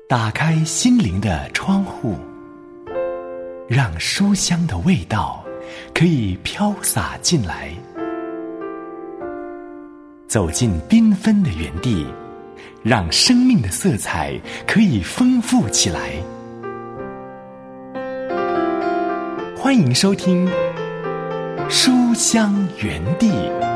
打开心灵的窗户，让书香的味道可以飘洒进来，走进缤纷的园地，让生命的色彩可以丰富起来。欢迎收听书香园地。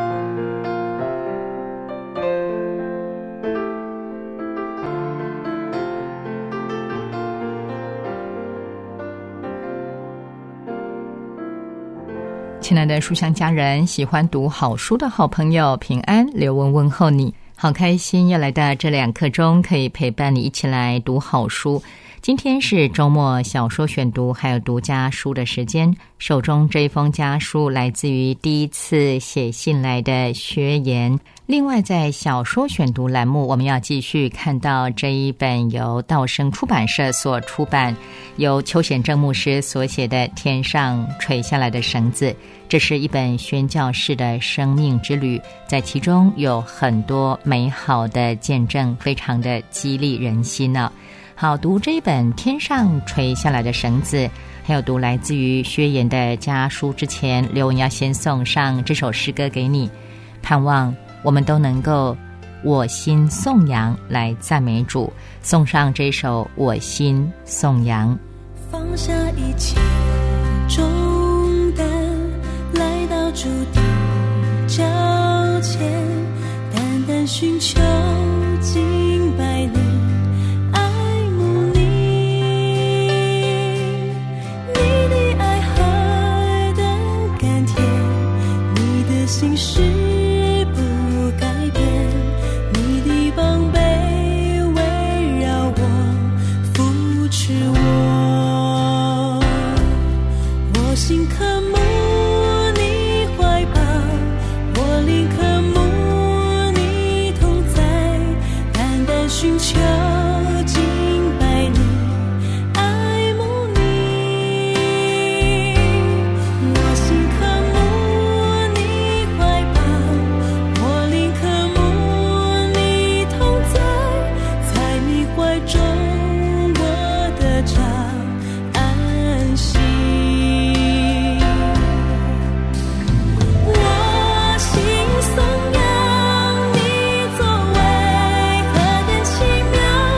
亲爱的书香家人，喜欢读好书的好朋友，平安，刘文问候你。好开心要来到这2刻钟，可以陪伴你一起来读好书。今天是周末小说选读还有读家书的时间，手中这一封家书来自于第一次写信来的薛言。另外在小说选读栏目，我们要继续看到这一本由道生出版社所出版，由邱显正牧师所写的《天上垂下来的绳子》。这是一本宣教士的生命之旅，在其中有很多美好的见证，非常的激励人心呢。好，读这一本《天上垂下来的绳子》，还有读来自于薛言的家书之前，刘文要先送上这首诗歌给你，盼望我们都能够我心颂扬来赞美主。送上这首我心颂扬。 放下一切重担，来到主的脚前，单单寻求敬拜你，爱慕你，你的爱何等甘甜，你的心是不改变，你的膀臂围绕我，扶持我心渴慕你怀抱，我灵渴慕你同在，单单寻求敬拜你，爱慕你，我心渴慕你怀抱，我灵渴慕你同在，在你怀中我得着安息。颂扬你作为何等奇妙，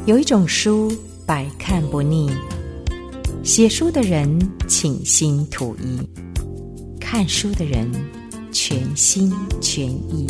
有一种书百看不腻，写书的人倾心吐意，看书的人全心全意。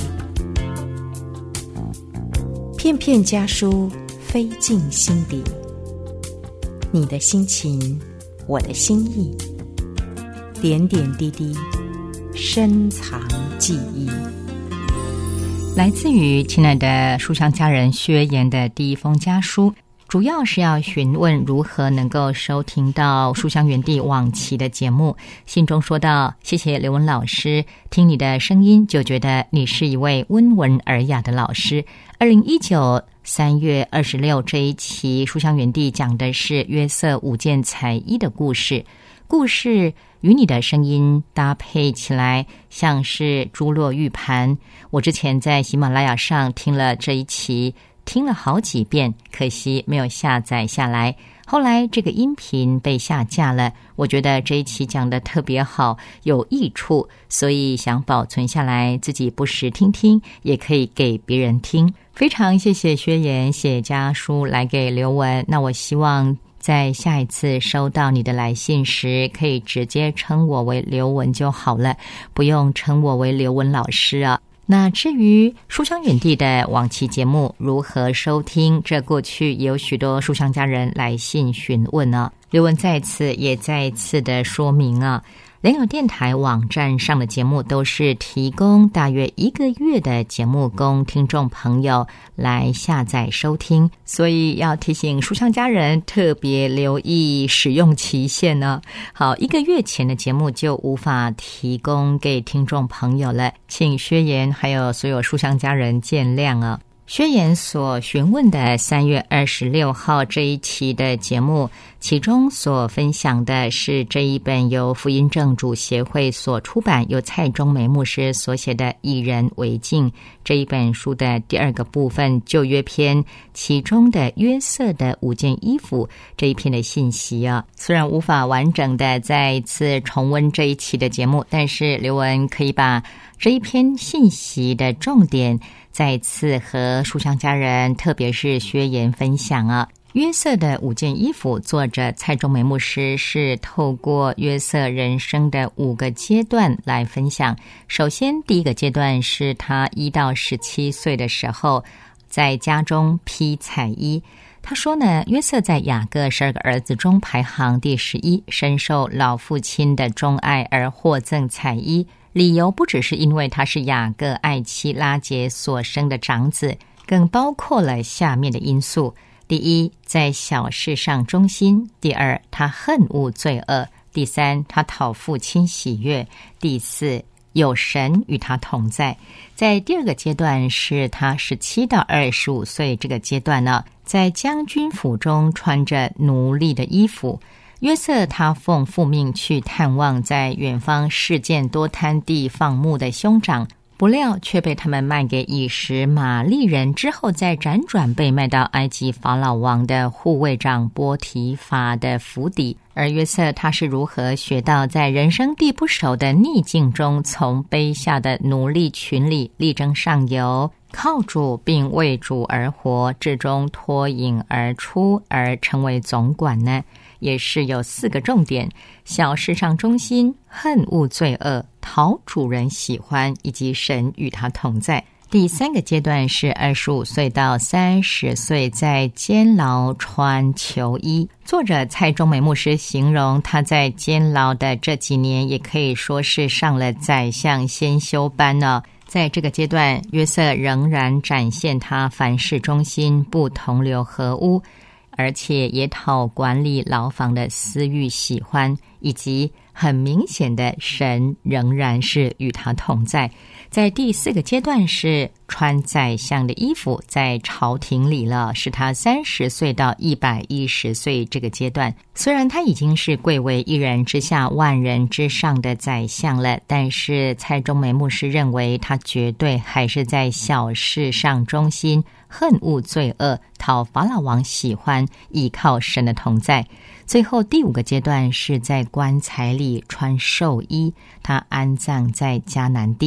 片片家书飞进心底，你的心情，我的心意，点点滴滴深藏记忆。 来自于亲爱的书香家人薛岩的第一封家书，主要是要询问如何能够收听到书香园地往期的节目。信中说到，谢谢刘文老师，听你的声音就觉得你是一位温文尔雅的老师。2019 3月26这一期书香园地讲的是约瑟五件彩衣的故事，故事与你的声音搭配起来像是珠落玉盘。我之前在喜马拉雅上听了这一期，听了好几遍，可惜没有下载下来。后来这个音频被下架了，我觉得这一期讲得特别好，有益处，所以想保存下来，自己不时听听，也可以给别人听。非常谢谢薛岩写家书来给刘文，那我希望在下一次收到你的来信时，可以直接称我为刘文就好了，不用称我为刘文老师啊。那至于书香园地的往期节目如何收听，这过去也有许多书香家人来信询问啊。刘文再一次的说明啊，良友电台网站上的节目都是提供大约1个月的节目供听众朋友来下载收听，所以要提醒书香家人特别留意使用期限呢。好，1个月前的节目就无法提供给听众朋友了，请薛岩还有所有书香家人见谅啊。薛岩所询问的3月26号这一期的节目，其中所分享的是这一本由福音正主协会所出版，由蔡中梅牧师所写的《以人为镜》这一本书的第2个部分旧约篇，其中的约瑟的5件衣服这一篇的信息啊。虽然无法完整的再一次重温这一期的节目，但是刘文可以把这一篇信息的重点再次和书香家人，特别是薛岩分享啊。约瑟的5件衣服，作者蔡中梅牧师是透过约瑟人生的5个阶段来分享。首先，第1个阶段是他1到17岁的时候，在家中披彩衣。他说呢，约瑟在雅各12个儿子中排行第11，深受老父亲的钟爱而获赠彩衣。理由不只是因为他是雅各爱妻拉结所生的长子，更包括了下面的因素：第一，在小事上忠心；第2，他恨恶罪恶；第3，他讨父亲喜悦；第4，有神与他同在。在第2个阶段是他17到25岁这个阶段呢，在将军府中穿着奴隶的衣服。约瑟他奉父命去探望在远方示剑多滩地放牧的兄长，不料却被他们卖给以实玛利人，之后再辗转被卖到埃及法老王的护卫长波提乏的府邸。而约瑟他是如何学到在人生地不熟的逆境中，从卑下的奴隶群里力争上游，靠主并为主而活，至终脱颖而出而成为总管呢？也是有4个重点：小事上忠心，恨恶罪恶，讨主人喜欢，以及神与他同在。第3个阶段是25岁到30岁，在监牢穿囚衣。作者蔡中梅牧师形容他在监牢的这几年，也可以说是上了宰相先修班呢。在这个阶段，约瑟仍然展现他凡事忠心，不同流合污，而且也讨管理牢房的私欲喜欢，以及很明显的神仍然是与他同在。在第4个阶段是穿宰相的衣服，在朝廷里了，是他30岁到110岁这个阶段。虽然他已经是贵为1人之下万人之上的宰相了，但是蔡中梅牧师认为他绝对还是在小事上忠心，恨恶罪恶，讨法老王喜欢，依靠神的同在。最后第5个阶段是在棺材里穿寿衣，他安葬在迦南地。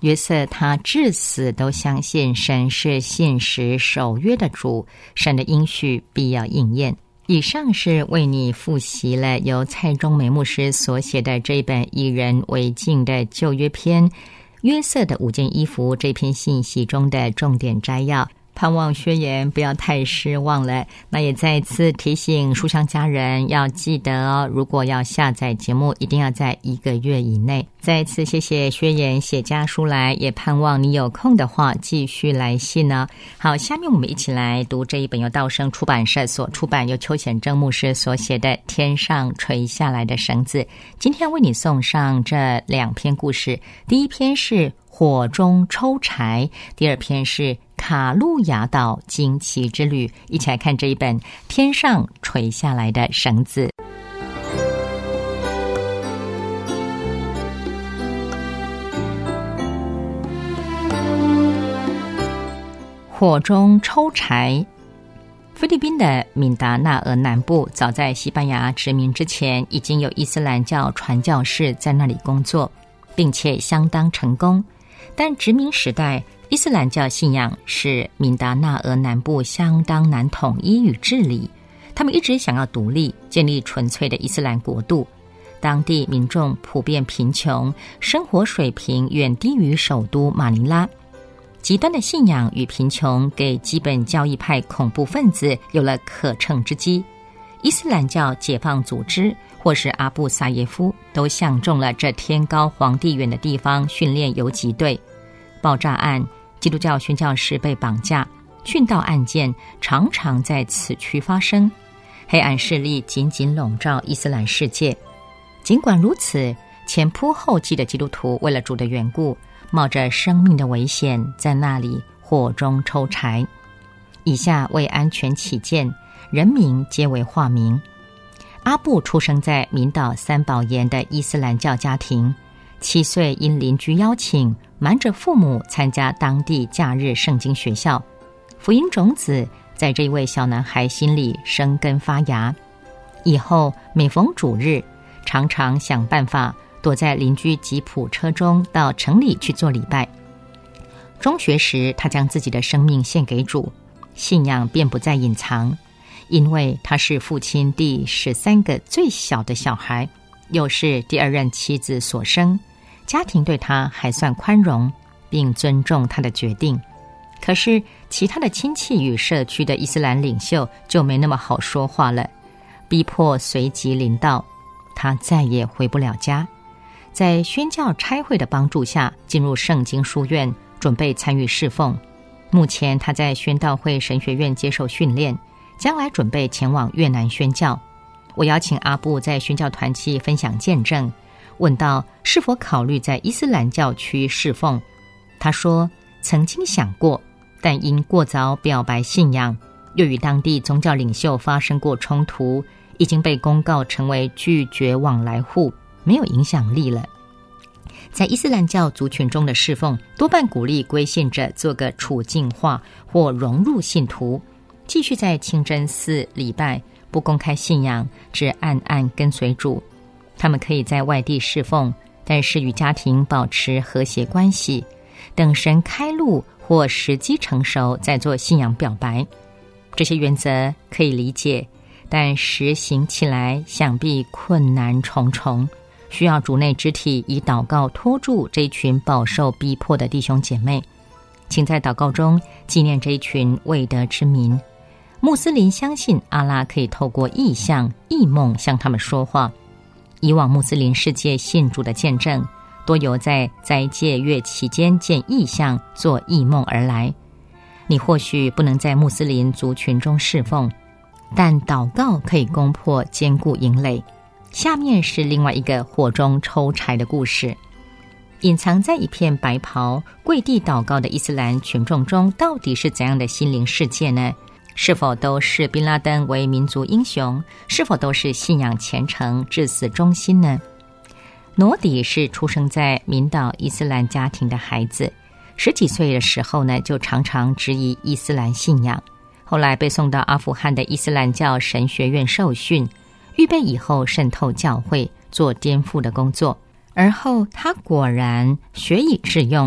约瑟他至死都相信神是信实守约的主，神的应许必要应验。以上是为你复习了由蔡中美牧师所写的这一本以人为镜的旧约篇约瑟的5件衣服这篇信息中的重点摘要，盼望学员不要太失望了。那也再次提醒书香家人要记得哦，如果要下载节目一定要在1个月以内。再一次谢谢学员写家书来，也盼望你有空的话继续来信呢。好，下面我们一起来读这一本由道生出版社所出版，由邱显正牧师所写的《天上垂下来的绳子》。今天为你送上这2篇故事，第一篇是火中抽柴，第2篇是卡路亚岛惊奇之旅。一起来看这一本《天上垂下来的绳子》。火中抽柴。菲律宾的敏达纳俄南部早在西班牙殖民之前，已经有伊斯兰教传教士在那里工作，并且相当成功。但殖民时代伊斯兰教信仰使敏达纳俄南部相当难统一与治理，他们一直想要独立，建立纯粹的伊斯兰国度。当地民众普遍贫穷，生活水平远低于首都马尼拉。极端的信仰与贫穷给基本教义派恐怖分子有了可乘之机。伊斯兰教解放组织或是阿布萨耶夫都相中了这天高皇帝远的地方训练游击队。爆炸案、基督教宣教士被绑架、殉道案件常常在此区发生。黑暗势力紧紧笼罩伊斯兰世界。尽管如此，前仆后继的基督徒为了主的缘故，冒着生命的危险在那里火中抽柴。以下为安全起见，人名皆为化名。阿布出生在明岛3宝岩的伊斯兰教家庭，7岁因邻居邀请，瞒着父母参加当地假日圣经学校。福音种子在这位小男孩心里生根发芽，以后每逢主日，常常想办法躲在邻居吉普车中到城里去做礼拜。中学时，他将自己的生命献给主，信仰便不再隐藏。因为他是父亲第13个最小的小孩，又是第2任妻子所生，家庭对他还算宽容，并尊重他的决定。可是其他的亲戚与社区的伊斯兰领袖就没那么好说话了，逼迫随即临到，他再也回不了家。在宣教差会的帮助下，进入圣经书院，准备参与侍奉。目前他在宣道会神学院接受训练，将来准备前往越南宣教。我邀请阿布在宣教团契分享见证，问到是否考虑在伊斯兰教区侍奉。他说曾经想过，但因过早表白信仰，又与当地宗教领袖发生过冲突，已经被公告成为拒绝往来户，没有影响力了。在伊斯兰教族群中的侍奉，多半鼓励归信者做个处境化或融入信徒，继续在清真寺礼拜，不公开信仰，只暗暗跟随主。他们可以在外地侍奉，但是与家庭保持和谐关系，等神开路或时机成熟再做信仰表白。这些原则可以理解，但实行起来想必困难重重，需要主内肢体以祷告托住这一群饱受逼迫的弟兄姐妹。请在祷告中纪念这一群未得之民。穆斯林相信阿拉可以透过异象、异梦向他们说话。以往穆斯林世界信主的见证，多由在斋戒月期间见异象、做异梦而来。你或许不能在穆斯林族群中侍奉，但祷告可以攻破坚固营垒。下面是另外一个火中抽柴的故事。隐藏在一片白袍跪地祷告的伊斯兰群众中，到底是怎样的心灵世界呢？是否都视宾拉登为民族英雄？是否都是信仰虔诚、至死忠心呢？诺迪是出生在民岛伊斯兰家庭的孩子，10几岁的时候呢，就常常质疑伊斯兰信仰。后来被送到阿富汗的伊斯兰教神学院受训，预备以后渗透教会，做颠覆的工作。而后他果然学以致用，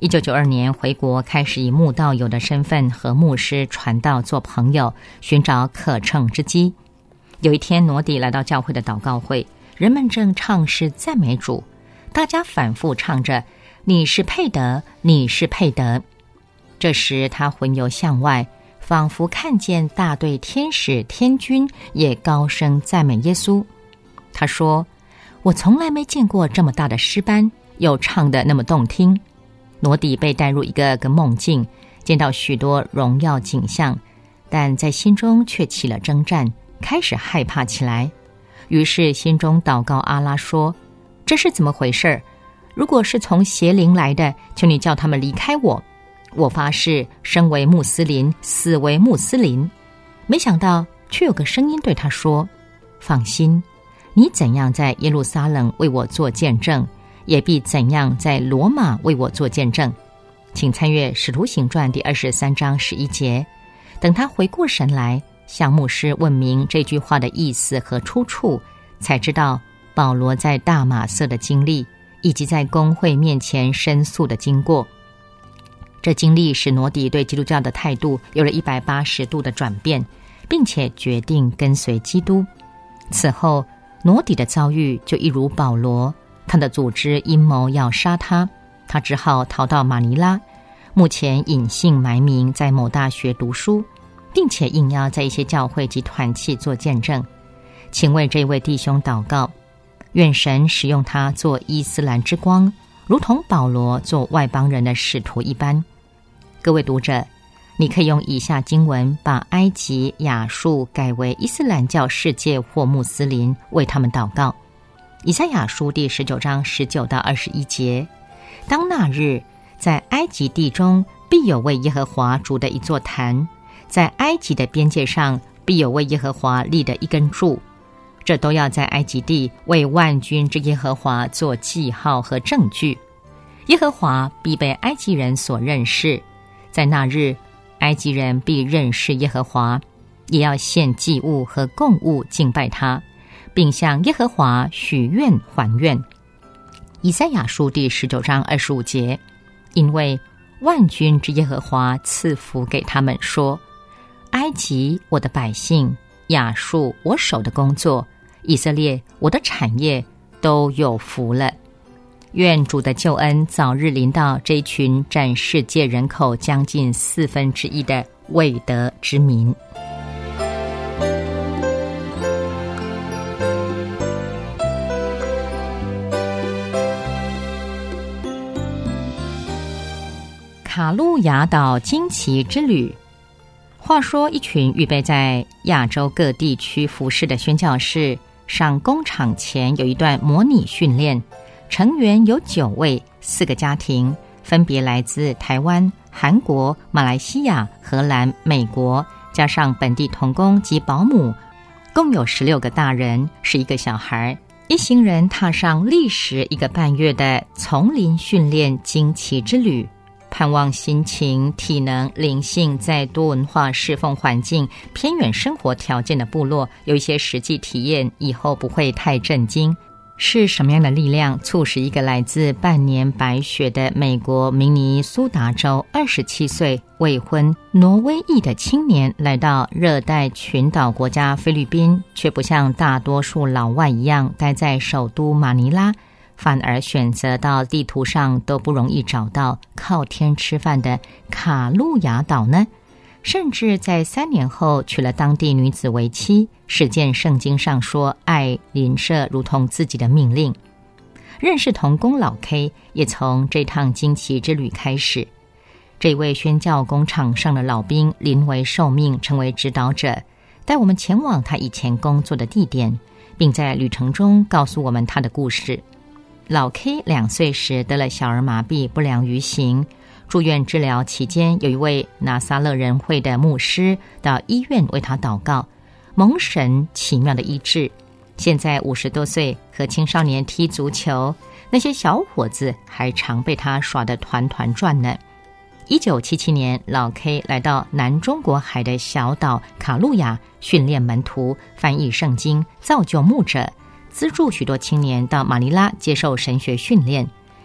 1992年回国，开始以慕道友的身份和牧师传道做朋友，寻找可乘之机。有一天，罗迪来到教会的祷告会，人们正唱诗赞美主，大家反复唱着你是配得，你是配得。这时他魂游向外，仿佛看见大队天使天军也高声赞美耶稣。他说，我从来没见过这么大的诗班，又唱得那么动听。罗迪被带入一个梦境，见到许多荣耀景象，但在心中却起了征战，开始害怕起来。于是心中祷告阿拉说，这是怎么回事？如果是从邪灵来的，求你叫他们离开我。我发誓生为穆斯林，死为穆斯林。没想到却有个声音对他说，放心，你怎样在耶路撒冷为我做见证，也必怎样在罗马为我做见证。请参阅《使徒行传》第23章11节。等他回过神来，向牧师问明这句话的意思和出处，才知道保罗在大马色的经历，以及在公会面前申诉的经过。这经历使罗迪对基督教的态度有了180度的转变，并且决定跟随基督。此后，罗迪的遭遇就一如保罗，他的组织阴谋要杀他，他只好逃到马尼拉，目前隐姓埋名在某大学读书，并且应邀在一些教会及团契做见证。请为这位弟兄祷告，愿神使用他做伊斯兰之光，如同保罗做外邦人的使徒一般。各位读者，你可以用以下经文把埃及、亚述改为伊斯兰教世界或穆斯林，为他们祷告。以赛亚书第19章19到21节，当那日，在埃及地中必有为耶和华筑的一座坛，在埃及的边界上必有为耶和华立的一根柱，这都要在埃及地为万军之耶和华做记号和证据。耶和华必被埃及人所认识，在那日，埃及人必认识耶和华，也要献祭物和供物敬拜他，并向耶和华许愿还愿。以赛亚书第19章25节，因为万军之耶和华赐福给他们说，埃及我的百姓，亚述我手的工作，以色列我的产业都有福了。愿主的救恩早日临到这一群占世界人口将近1/4的未得之民。卡路亚岛惊奇之旅。话说，一群预备在亚洲各地区服侍的宣教士上工厂前有一段模拟训练，成员有9位，4个家庭，分别来自台湾、韩国、马来西亚、荷兰、美国，加上本地同工及保姆，共有16个大人，11个小孩。一行人踏上历时1个半月的丛林训练惊奇之旅，盼望心情、体能、灵性在多文化侍奉环境、偏远生活条件的部落有一些实际体验，以后不会太震惊。是什么样的力量促使一个来自半年白雪的美国明尼苏达州27岁未婚挪威裔的青年来到热带群岛国家菲律宾，却不像大多数老外一样待在首都马尼拉，反而选择到地图上都不容易找到靠天吃饭的卡路亚岛呢？甚至在3年后娶了当地女子为妻，实践圣经上说爱邻舍如同自己的命令。认识同工老 K 也从这趟惊奇之旅开始。这位宣教工厂上的老兵临危受命，成为指导者，带我们前往他以前工作的地点，并在旅程中告诉我们他的故事。老 K 2岁时得了小儿麻痹，不良于行，住院治疗期间，有一位拿撒勒人会的牧师到医院为他祷告，蒙神奇妙的医治。现在50多岁，和青少年踢足球，那些小伙子还常被他耍得团团转呢。1977年，老 K 来到南中国海的小岛卡路亚，训练门徒，翻译圣经，造就牧者，资助许多青年到马尼拉接受神学训练。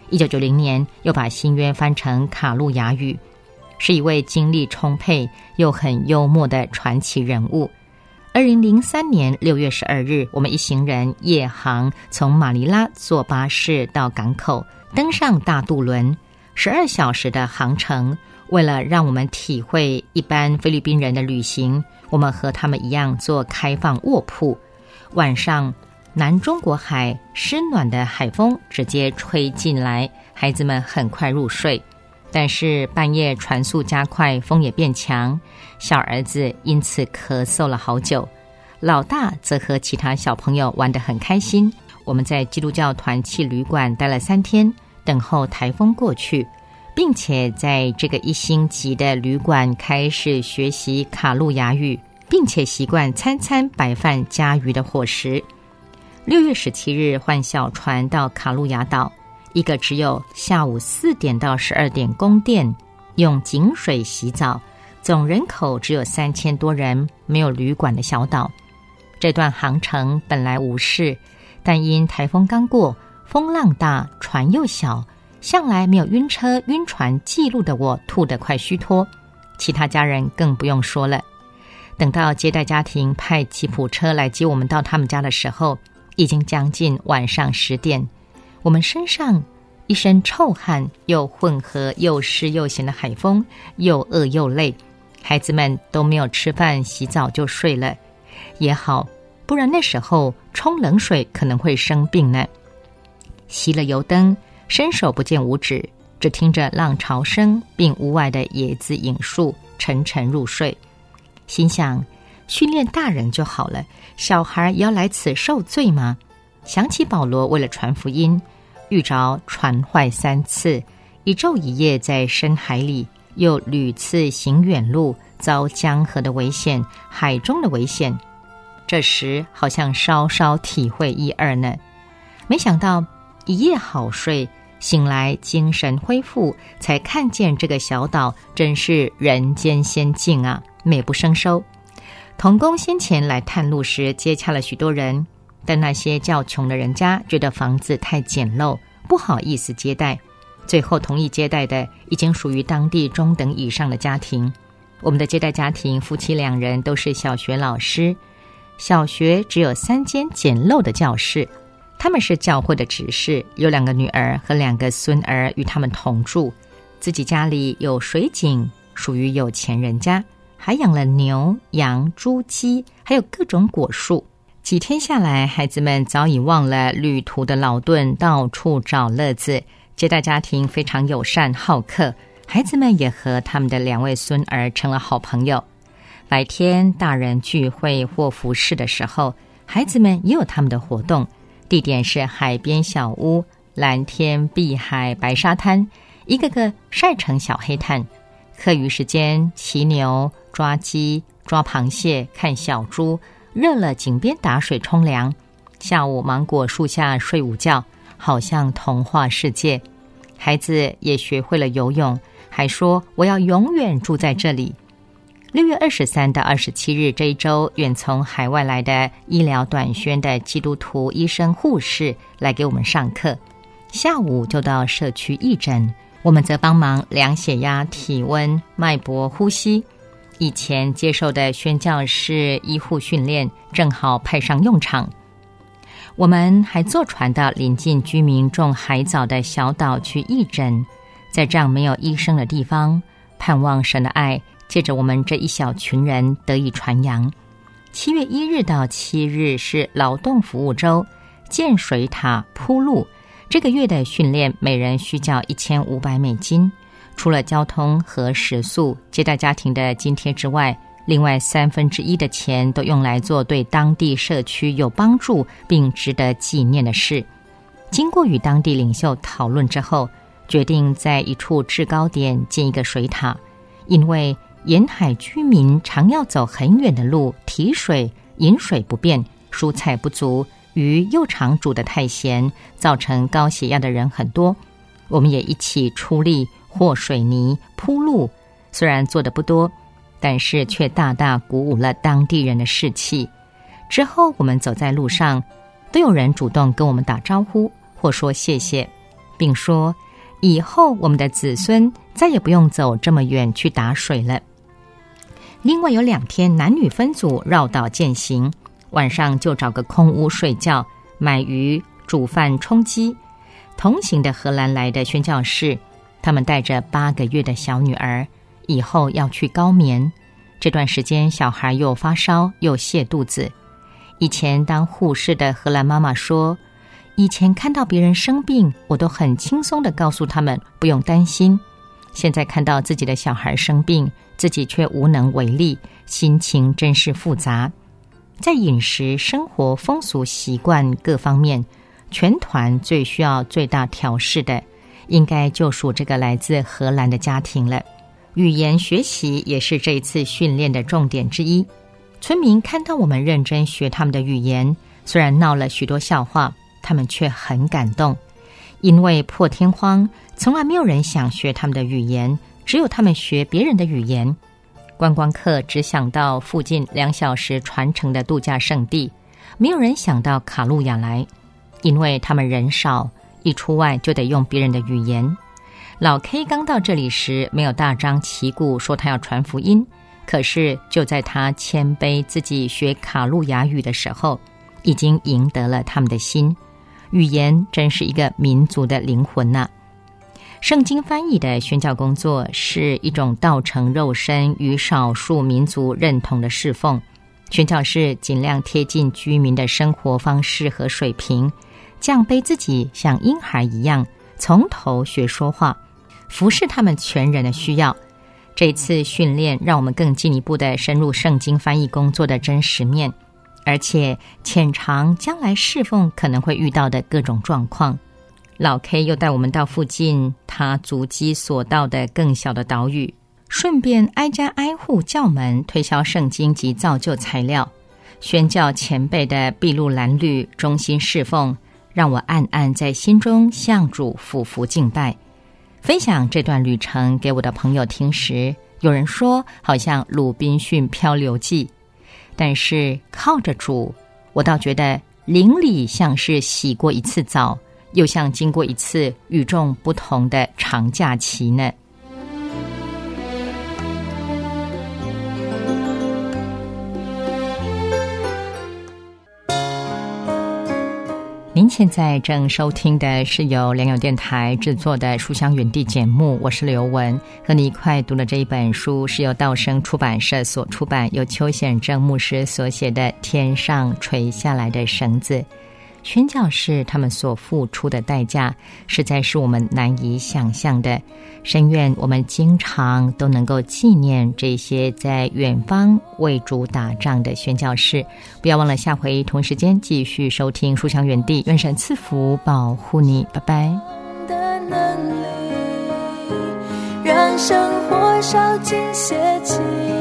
1990年又把新约翻成卡路亚语，是一位精力充沛又很幽默的传奇人物。2003年6月12日，我们一行人夜航从马尼拉坐巴士到港口，登上大渡轮，12小时的航程。为了让我们体会一般菲律宾人的旅行，我们和他们一样做开放卧铺。晚上南中国海湿暖的海风直接吹进来，孩子们很快入睡。但是半夜船速加快，风也变强，小儿子因此咳嗽了好久，老大则和其他小朋友玩得很开心。我们在基督教团契旅馆待了3天，等候台风过去，并且在这个1星级的旅馆开始学习卡路亚语，并且习惯餐餐白饭加鱼的伙食。6月17日换小船到卡路亚岛，一个只有下午4点到12点供电，用井水洗澡，总人口只有3000多人，没有旅馆的小岛。这段航程本来无事，但因台风刚过，风浪大，船又小，向来没有晕车晕船记录的我吐得快虚脱，其他家人更不用说了。等到接待家庭派吉普车来接我们到他们家的时候，已经将近晚上10点。我们身上一身臭汗，又混合又湿又咸的海风，又饿又累，孩子们都没有吃饭洗澡就睡了。也好，不然那时候冲冷水可能会生病呢。熄了油灯，伸手不见五指，只听着浪潮声并屋外的椰子影树，沉沉入睡。心想，训练大人就好了，小孩也要来此受罪吗？想起保罗为了传福音，遇着船坏3次，1昼1夜在深海里，又屡次行远路，遭江河的危险，海中的危险。这时好像稍稍体会一二呢。没想到一夜好睡，醒来精神恢复，才看见这个小岛真是人间仙境啊，美不胜收。同工先前来探路时接洽了许多人，但那些较穷的人家觉得房子太简陋，不好意思接待，最后同意接待的已经属于当地中等以上的家庭。我们的接待家庭夫妻2人都是小学老师，小学只有3间简陋的教室，他们是教会的执事，有2个女儿和2个孙儿与他们同住，自己家里有水井，属于有钱人家，还养了牛、羊、猪、鸡，还有各种果树。几天下来，孩子们早已忘了旅途的劳顿，到处找乐子。接待家庭非常友善好客，孩子们也和他们的2位孙儿成了好朋友。白天大人聚会或服侍的时候，孩子们也有他们的活动，地点是海边小屋，蓝天碧海白沙滩，一个个晒成小黑炭。课余时间骑牛、抓鸡、抓螃蟹、看小猪，热了井边打水冲凉，下午芒果树下睡午觉，好像童话世界。孩子也学会了游泳，还说我要永远住在这里。6月23到27日这一周，远从海外来的医疗短宣的基督徒医生护士来给我们上课，下午就到社区义诊，我们则帮忙量血压、体温、脉搏、呼吸。以前接受的宣教士医护训练正好派上用场。我们还坐船到邻近居民种海藻的小岛去义诊，在这样没有医生的地方，盼望神的爱借着我们这一小群人得以传扬。7月1日到7日是劳动服务周，建水塔、铺路。这个月的训练每人需缴$1500，除了交通和食宿、接待家庭的津贴之外，另外1/3的钱都用来做对当地社区有帮助并值得纪念的事。经过与当地领袖讨论之后，决定在一处制高点建一个水塔，因为沿海居民常要走很远的路提水，饮水不便，蔬菜不足，鱼又常煮得太咸，造成高血压的人很多。我们也一起出力和水泥铺路，虽然做得不多，但是却大大鼓舞了当地人的士气。之后我们走在路上，都有人主动跟我们打招呼或说谢谢。 并说以后我们的子孙再也不用走这么远去打水了。另外有2天男女分组绕道践行，晚上就找个空屋睡觉，买鱼煮饭充饥。同行的荷兰来的宣教士，他们带着8个月的小女儿，以后要去高棉。这段时间小孩又发烧又泻肚子。以前当护士的荷兰妈妈说，以前看到别人生病，我都很轻松地告诉他们不用担心，现在看到自己的小孩生病，自己却无能为力，心情真是复杂。在饮食、生活、风俗习惯各方面，全团最需要最大调试的，应该就属这个来自荷兰的家庭了。语言学习也是这一次训练的重点之一。村民看到我们认真学他们的语言，虽然闹了许多笑话，他们却很感动。因为破天荒，从来没有人想学他们的语言，只有他们学别人的语言。观光客只想到附近2小时传承的度假胜地，没有人想到卡路亚来，因为他们人少，一出外就得用别人的语言。老 K 刚到这里时没有大张旗鼓说他要传福音，可是就在他谦卑自己学卡路亚语的时候，已经赢得了他们的心。语言真是一个民族的灵魂啊。圣经翻译的宣教工作是一种道成肉身与少数民族认同的侍奉。宣教士尽量贴近居民的生活方式和水平，降卑自己像婴孩一样，从头学说话，服侍他们全人的需要。这次训练让我们更进一步地深入圣经翻译工作的真实面，而且浅尝将来侍奉可能会遇到的各种状况。老 K 又带我们到附近他足迹所到的更小的岛屿，顺便挨家挨户叫门推销圣经及造就材料，宣教前辈的筚路蓝缕忠心侍奉，让我暗暗在心中向主俯伏敬拜。分享这段旅程给我的朋友听时，有人说好像鲁滨逊漂流记，但是靠着主，我倒觉得灵里像是洗过一次澡，又像经过一次与众不同的长假期呢。您现在正收听的是由良友电台制作的书香园地节目，我是刘文，和你一块读的这一本书是由道生出版社所出版，由邱显正牧师所写的《天上垂下来的绳子》。宣教士他们所付出的代价实在是我们难以想象的，深愿我们经常都能够纪念这些在远方为主打仗的宣教士。不要忘了下回同时间继续收听书香园地，愿神赐福保护你，拜拜。 的能力让生活烧尽邪气，